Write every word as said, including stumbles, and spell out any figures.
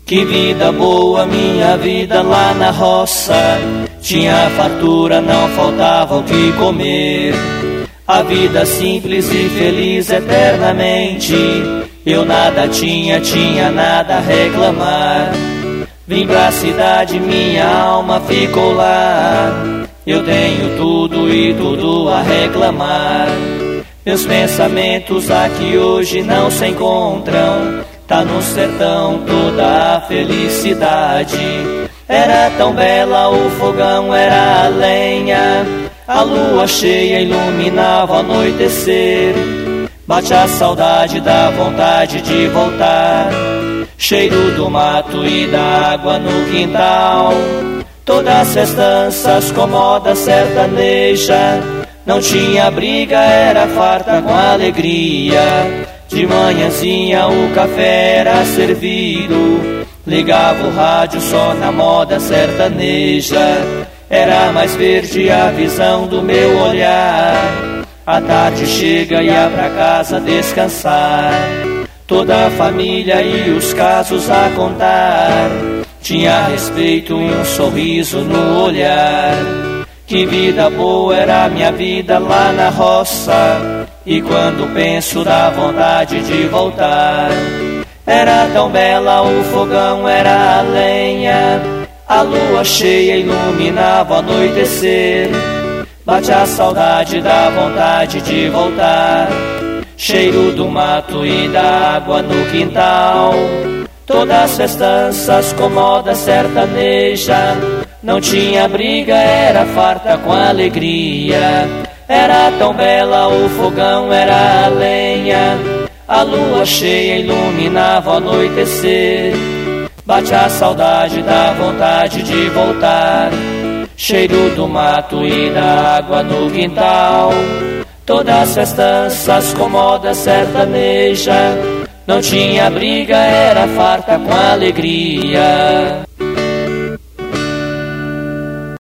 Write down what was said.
Que vida boa, minha vida lá na roça. Tinha fartura, não faltava o que comer. A vida simples e feliz eternamente. Eu nada tinha, tinha nada a reclamar. Vim pra cidade, minha alma ficou lá. Eu tenho tudo e tudo a reclamar. Meus pensamentos aqui hoje não se encontram. Tá no sertão toda a felicidade. Era tão bela, o fogão era a lenha. A lua cheia iluminava o anoitecer. Bate a saudade da vontade de voltar. Cheiro do mato e da água no quintal. Todas as festanças com moda sertaneja. Não tinha briga, era farta com alegria. De manhãzinha o café era servido. Ligava o rádio só na moda sertaneja. Era mais verde a visão do meu olhar. A tarde chega e ia pra casa descansar. Toda a família e os casos a contar. Tinha respeito e um sorriso no olhar. Que vida boa era minha vida lá na roça. E quando penso dá vontade de voltar. Era tão bela, o fogão era a lenha. A lua cheia iluminava o anoitecer. Bate a saudade da vontade de voltar. Cheiro do mato e da água no quintal. Todas as festanças com moda sertaneja. Não tinha briga, era farta com alegria. Era tão bela, o fogão era a lenha. A lua cheia iluminava o anoitecer. Bate a saudade da vontade de voltar. Cheiro do mato e da água no quintal. Todas as festanças com moda sertaneja. Não tinha briga, era farta com alegria.